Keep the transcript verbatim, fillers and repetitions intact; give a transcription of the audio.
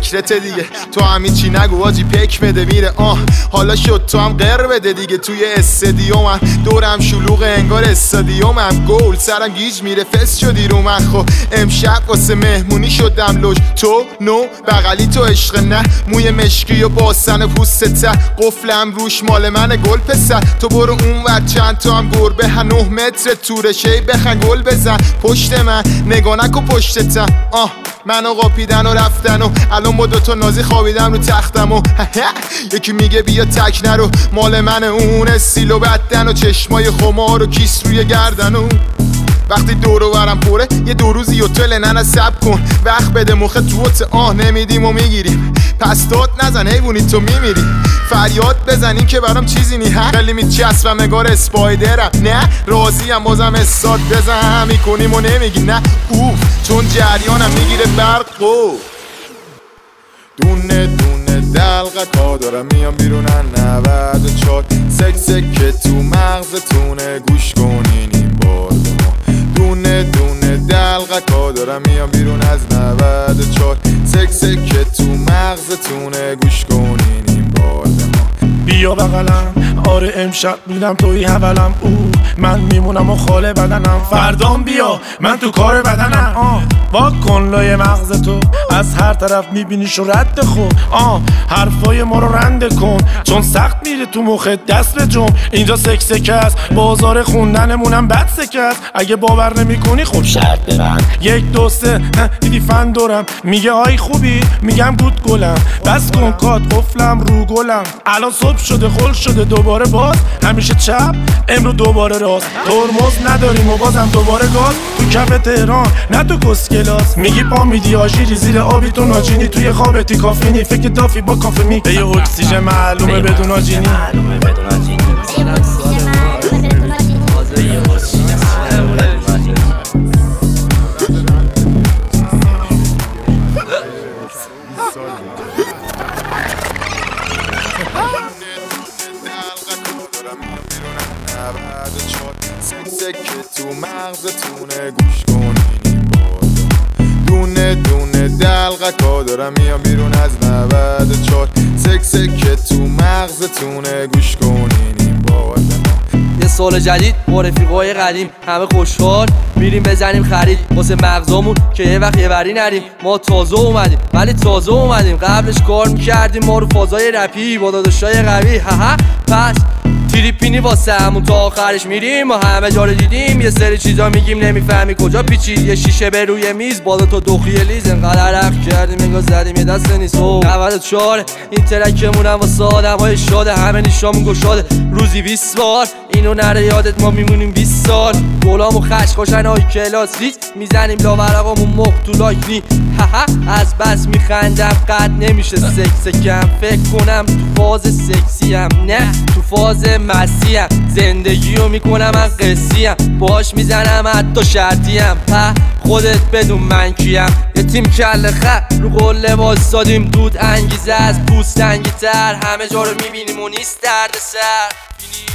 فکرت دیگه. تو همین چی نگو آجی پک بده میره. آه حالا شد تو هم غر بده دیگه. توی استادیومم دورم شلوغ انگار استادیومم. گل سرم گیج میره فس شدی رو من. خب امشب واسه مهمونی شدم لوش. تو نو بغلی تو عشق نه. موی مشکی و باسن پوست ته قفلم روش مال من گل پسر. تو برو اون ور چند تا هم گربه هنوه متر تورشی بخن گل بزن پشت من. نگاه نکن پشتتم. آه منو قاپیدن و رفتن و الان با دوتا نازی خوابیدم رو تختم و یکی میگه بیا تک نرو مال من اون استیل و بدن و چشمای خمار و کیس روی گردن و وقتی دورو برم پره یه دو روزی هتل ننه سب کن وقت بده مخ توت. آه نمیدیم و میگیریم پس داد نزن حیوونی تو میمیری. فریاد بزنین که برام چیزی نی هم خیلی میچسبم نگار اسپایدرم. نه راضیم بازم استاد بزن میکنیم و نمیگی نه اوف چون جریانم میگیره برق و دونه دونه دلقکا دارم میام بیرونن نود و چار سکسه که تو مغزتونه گوش کنین این بار ما. دونه دونه دلقکا دارم میام بیرون از نود و چار سکسه که تو مغزتونه گوش کنین این بار ما. بیا بغلم آره امشب میدم توی حولم. او من میمونم و خاله بدنم. فردام بیا من تو کار بدنم. آه وا کن لای مغز تو از هر طرف میبینیش و رد خود. آه حرفای ما رو رنده کن چون سخت میره تو مخت دست به جم. اینجا سکسکه است بازار خوندنمونم بد سکه است. اگه باور نمی کنی خب شرط برن. یک دو سه دیدی فن دورم میگه آی خوبی میگم گود گلم. بس کن کات قفلم رو گلم. الان صبح شده خل شده دوباره باز همیشه چپ امرو دوباره راست. ترمز نداریم و بازم دوباره گاز تو کف تهران نه تو کسکلاس. میگی پا میدی آژیری زیر آبی تو ناجینی توی خوابتی کافینی فکر دافی با کافه می به یه اکسیژن معلومه بدون آجینی. که تو مغزتونه گوش کنین این بار. دونه دونه دلقکا دارم میام بیرون از نود و چار سکسه که تو مغزتونه گوش کنین این بار. یه سال جدید با رفیقای قدیم همه خوشحال میریم بزنیم خرید واسه مغزامون که یه وقت یه بری نریم. ما تازه اومدیم ولی تازه اومدیم قبلش کار میکردیم ما رو فازای رپی با داداشای قوی. هاها پس تریپینی واسه همون تا آخرش میریم و همه جا رو دیدیم. یه سری چیزا میگیم نمیفهمی کجا پیچید. یه شیشه به روی میز بالا تا دخی لیز انقدر رخ کردیم انگار زدیم یه دست نیست. و نود و چهار این ترکمونم واسه آدم های شاده همه نیشامون گشاده روزی بیست بار اینو نره یادت ما میمونیم بیست سال. گلامو خش خوشن های کلاس ریز میزنیم لاورقامون مخ تو لایک نی. هاها از بس میخندم قد نمیشه سکس کم. فکر کنم تو فاز سکسیم نه تو فاز مسیم. زندگیو میکنم من قصیم باش میزنم حتی شرطیم. په خودت بدون من کیم. یه تیم کل خر رو قله واسادیم دود انگیزه از پوست انگی تر. همه جا رو میبینیم و نیست درد سر.